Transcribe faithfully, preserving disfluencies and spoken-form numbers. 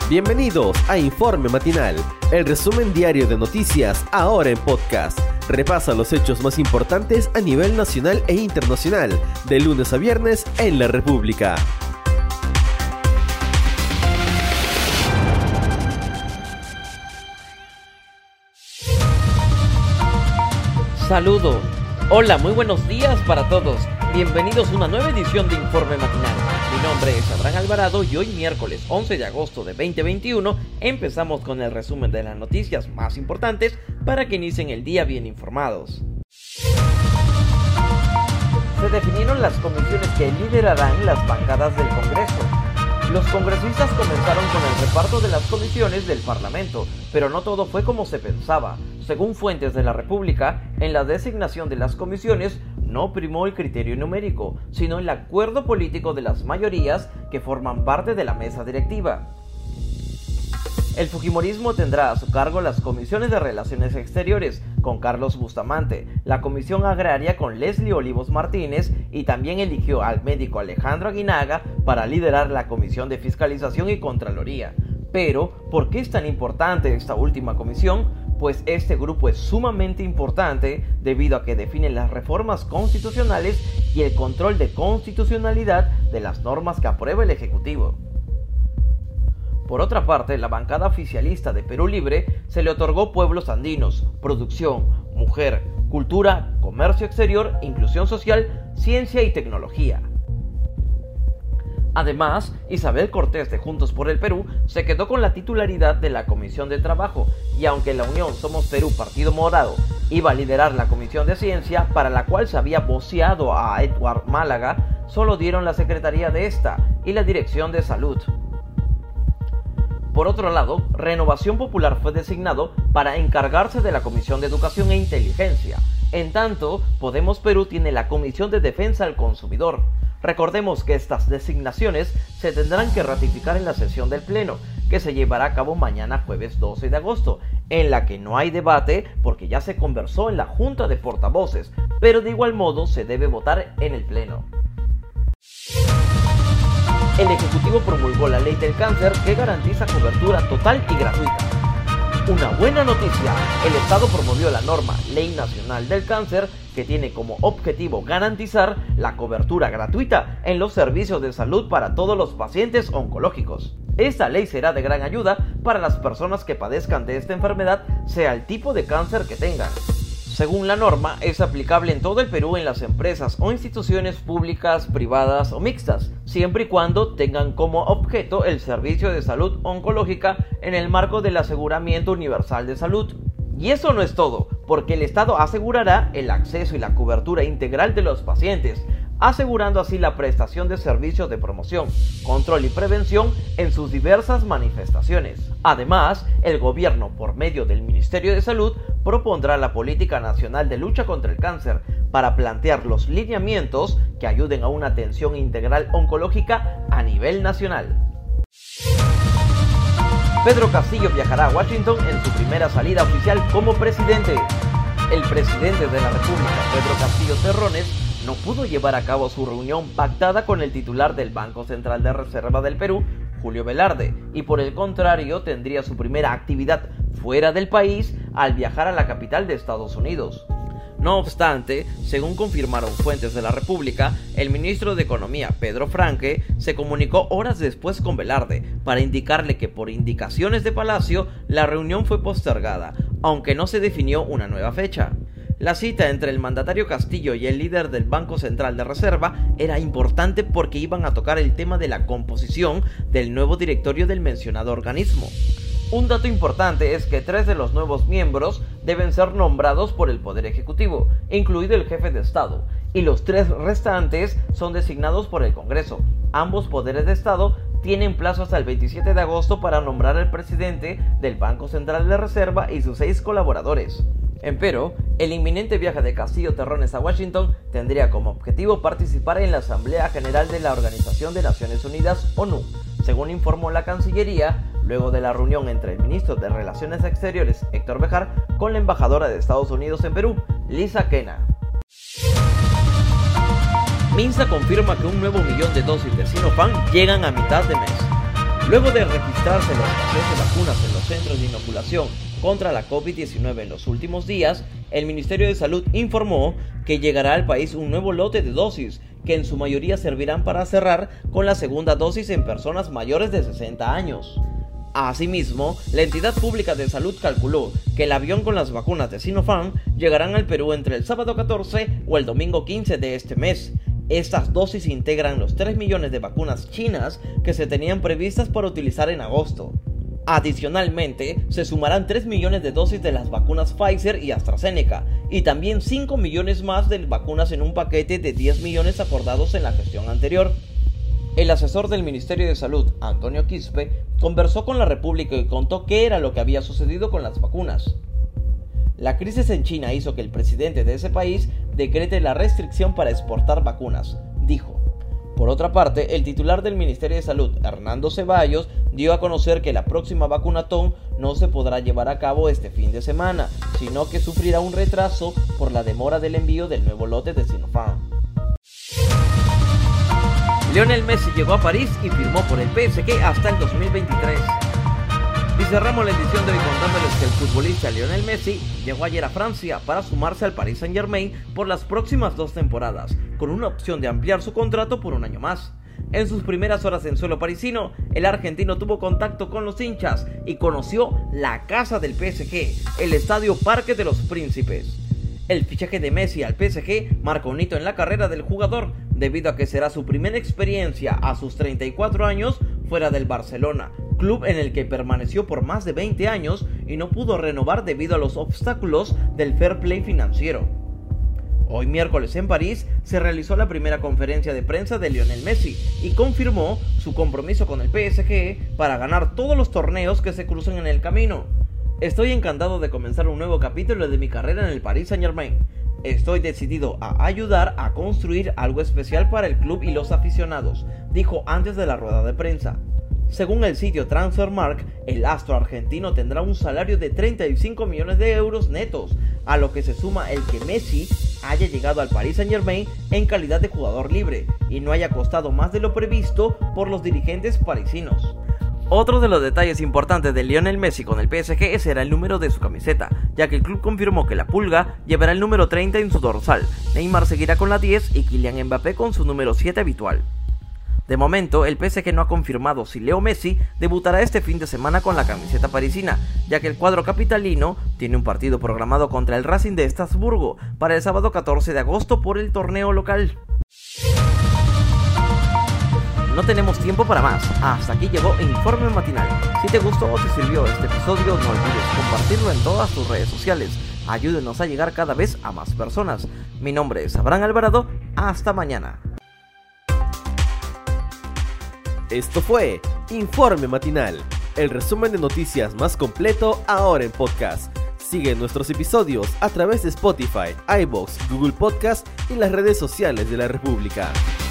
Bienvenidos a Informe Matinal, el resumen diario de noticias ahora en podcast. Repasa los hechos más importantes a nivel nacional e internacional, de lunes a viernes en la República. Saludos. Hola, muy buenos días para todos. Bienvenidos a una nueva edición de Informe Matinal. Mi nombre es Abraham Alvarado y hoy miércoles once de agosto de veinte veintiuno empezamos con el resumen de las noticias más importantes para que inicien el día bien informados. Se definieron las comisiones que liderarán las bancadas del Congreso. Los congresistas comenzaron con el reparto de las comisiones del Parlamento, pero no todo fue como se pensaba. Según fuentes de la República, en la designación de las comisiones no primó el criterio numérico, sino el acuerdo político de las mayorías que forman parte de la mesa directiva. El fujimorismo tendrá a su cargo las comisiones de Relaciones Exteriores con Carlos Bustamante, la Comisión Agraria con Leslie Olivos Martínez y también eligió al médico Alejandro Aguinaga para liderar la Comisión de Fiscalización y Contraloría. Pero, ¿por qué es tan importante esta última comisión? Pues este grupo es sumamente importante debido a que define las reformas constitucionales y el control de constitucionalidad de las normas que aprueba el Ejecutivo. Por otra parte, la bancada oficialista de Perú Libre se le otorgó pueblos andinos, producción, mujer, cultura, comercio exterior, inclusión social, ciencia y tecnología. Además, Isabel Cortés de Juntos por el Perú se quedó con la titularidad de la Comisión de Trabajo y aunque la Unión Somos Perú Partido Morado iba a liderar la Comisión de Ciencia, para la cual se había voceado a Edward Málaga, solo dieron la secretaría de esta y la dirección de Salud. Por otro lado, Renovación Popular fue designado para encargarse de la Comisión de Educación e Inteligencia. En tanto, Podemos Perú tiene la Comisión de Defensa al Consumidor. Recordemos que estas designaciones se tendrán que ratificar en la sesión del Pleno, que se llevará a cabo mañana jueves doce de agosto, en la que no hay debate porque ya se conversó en la Junta de Portavoces, pero de igual modo se debe votar en el Pleno. El Ejecutivo promulgó la Ley del Cáncer que garantiza cobertura total y gratuita. Una buena noticia, el Estado promovió la norma Ley Nacional del Cáncer que tiene como objetivo garantizar la cobertura gratuita en los servicios de salud para todos los pacientes oncológicos. Esta ley será de gran ayuda para las personas que padezcan de esta enfermedad, sea el tipo de cáncer que tengan. Según la norma, es aplicable en todo el Perú en las empresas o instituciones públicas, privadas o mixtas, siempre y cuando tengan como objeto el servicio de salud oncológica en el marco del Aseguramiento Universal de Salud. Y eso no es todo, porque el Estado asegurará el acceso y la cobertura integral de los pacientes, asegurando así la prestación de servicios de promoción, control y prevención en sus diversas manifestaciones. Además, el gobierno, por medio del Ministerio de Salud, propondrá la Política Nacional de Lucha contra el Cáncer para plantear los lineamientos que ayuden a una atención integral oncológica a nivel nacional. Pedro Castillo viajará a Washington en su primera salida oficial como presidente. El presidente de la República, Pedro Castillo Terrones, no pudo llevar a cabo su reunión pactada con el titular del Banco Central de Reserva del Perú, Julio Velarde, y por el contrario tendría su primera actividad fuera del país al viajar a la capital de Estados Unidos. No obstante, según confirmaron fuentes de la República, el ministro de Economía, Pedro Franque, se comunicó horas después con Velarde para indicarle que por indicaciones de Palacio la reunión fue postergada, aunque no se definió una nueva fecha. La cita entre el mandatario Castillo y el líder del Banco Central de Reserva era importante porque iban a tocar el tema de la composición del nuevo directorio del mencionado organismo. Un dato importante es que tres de los nuevos miembros deben ser nombrados por el Poder Ejecutivo, incluido el jefe de Estado, y los tres restantes son designados por el Congreso. Ambos poderes de Estado tienen plazo hasta el veintisiete de agosto para nombrar al presidente del Banco Central de Reserva y sus seis colaboradores. Empero, el inminente viaje de Castillo Terrones a Washington tendría como objetivo participar en la Asamblea General de la Organización de Naciones Unidas, ONU, según informó la Cancillería, luego de la reunión entre el ministro de Relaciones Exteriores, Héctor Bejar, con la embajadora de Estados Unidos en Perú, Lisa Kena. Minsa confirma que un nuevo millón de dosis de Sinopharm llegan a mitad de mes. Luego de registrarse la escasez de vacunas en los centros de inoculación contra la COVID diecinueve en los últimos días, el Ministerio de Salud informó que llegará al país un nuevo lote de dosis, que en su mayoría servirán para cerrar con la segunda dosis en personas mayores de sesenta años. Asimismo, la entidad pública de salud calculó que el avión con las vacunas de Sinopharm llegarán al Perú entre el sábado catorce o el domingo quince de este mes. Estas dosis integran los tres millones de vacunas chinas que se tenían previstas para utilizar en agosto. Adicionalmente, se sumarán tres millones de dosis de las vacunas Pfizer y AstraZeneca, y también cinco millones más de vacunas en un paquete de diez millones acordados en la gestión anterior. El asesor del Ministerio de Salud, Antonio Quispe, conversó con la República y contó qué era lo que había sucedido con las vacunas. La crisis en China hizo que el presidente de ese país decrete la restricción para exportar vacunas, dijo. Por otra parte, el titular del Ministerio de Salud, Hernando Ceballos, dio a conocer que la próxima vacunatón no se podrá llevar a cabo este fin de semana, sino que sufrirá un retraso por la demora del envío del nuevo lote de Sinopharm. Lionel Messi llegó a París y firmó por el P S G hasta el dos mil veintitrés. Y cerramos la edición de hoy contándoles que el futbolista Lionel Messi llegó ayer a Francia para sumarse al Paris Saint-Germain por las próximas dos temporadas, con una opción de ampliar su contrato por un año más. En sus primeras horas en suelo parisino, el argentino tuvo contacto con los hinchas y conoció la casa del P S G, el Estadio Parque de los Príncipes. El fichaje de Messi al P S G marca un hito en la carrera del jugador, debido a que será su primera experiencia a sus treinta y cuatro años fuera del Barcelona, club en el que permaneció por más de veinte años y no pudo renovar debido a los obstáculos del fair play financiero. Hoy miércoles en París se realizó la primera conferencia de prensa de Lionel Messi y confirmó su compromiso con el P S G para ganar todos los torneos que se crucen en el camino. Estoy encantado de comenzar un nuevo capítulo de mi carrera en el Paris Saint-Germain. Estoy decidido a ayudar a construir algo especial para el club y los aficionados, dijo antes de la rueda de prensa. Según el sitio Transfermarkt, el astro argentino tendrá un salario de treinta y cinco millones de euros netos, a lo que se suma el que Messi haya llegado al Paris Saint-Germain en calidad de jugador libre y no haya costado más de lo previsto por los dirigentes parisinos. Otro de los detalles importantes de Lionel Messi con el P S G será el número de su camiseta, ya que el club confirmó que la Pulga llevará el número treinta en su dorsal, Neymar seguirá con la diez y Kylian Mbappé con su número siete habitual. De momento, el P S G no ha confirmado si Leo Messi debutará este fin de semana con la camiseta parisina, ya que el cuadro capitalino tiene un partido programado contra el Racing de Estrasburgo para el sábado catorce de agosto por el torneo local. No tenemos tiempo para más, hasta aquí llegó el Informe Matinal. Si te gustó o te sirvió este episodio, no olvides compartirlo en todas tus redes sociales. Ayúdenos a llegar cada vez a más personas. Mi nombre es Abraham Alvarado, hasta mañana. Esto fue Informe Matinal, el resumen de noticias más completo ahora en podcast. Sigue nuestros episodios a través de Spotify, iVoox, Google Podcast y las redes sociales de la República.